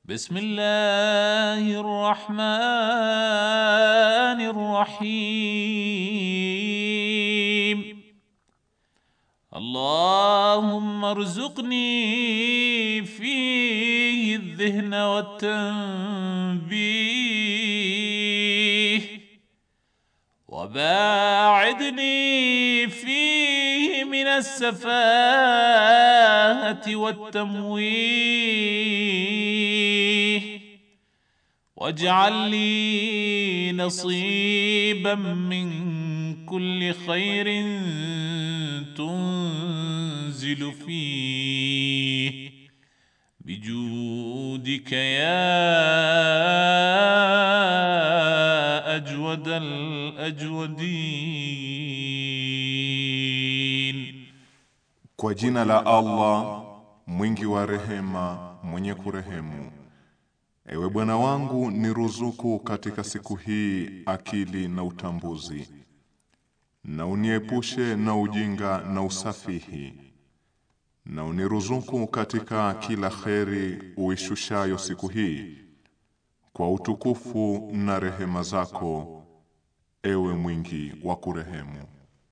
Bismillahirrahmanirrahim. Allahumma rzuqni fihi adh-dhihna wat-tanbih wa ba'idni fihi min as-safahati wat-tamwih waj'al li nasiban min kulli khairin tunzilu fihi bijudika ya ajwadal ajwadin. Kwa jina la Allah mwingi wa rehema mwenye kurehemu. Ewe Bwana wangu, niruzuku katika siku hii akili na utambuzi, na uniepushe na ujinga na usafihi, na uniruzuku katika kila kheri uishushayo siku hii, kwa utukufu na rehema zako, ewe mwingi wa kurehemu.